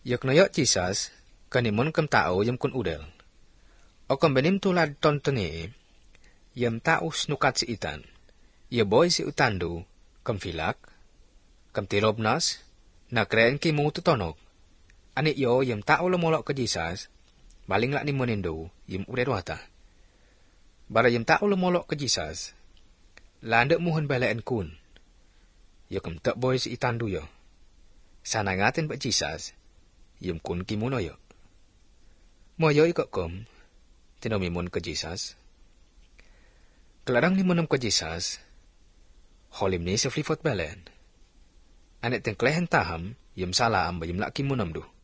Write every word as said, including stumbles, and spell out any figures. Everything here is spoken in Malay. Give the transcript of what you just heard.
Yok noyok Jesus, kanimun kam tao yam kun udel. O kam benim tulad ton tengi, yam tao snukat si itan. Ya boy si utandu, kam filak, kam tirobnas, na kreen ki mo tutonok. Ani yo yam tao lumolok ke Jesus, baling lak ni monindo, yam udet wata. Bara yam tao lumolok ke Jesus, landek muhun balaen kun. Yo kam tak boy si itandu yo. Sana ngatin ba Jesus, yam kun ki muno yo. Moyo ikok kom, tinomimun ke Jesus. Kelarang ni munam ke Jesus, holim ni seflifot balen. Anet tengklehen taham, yam salah amba yam laki munam du.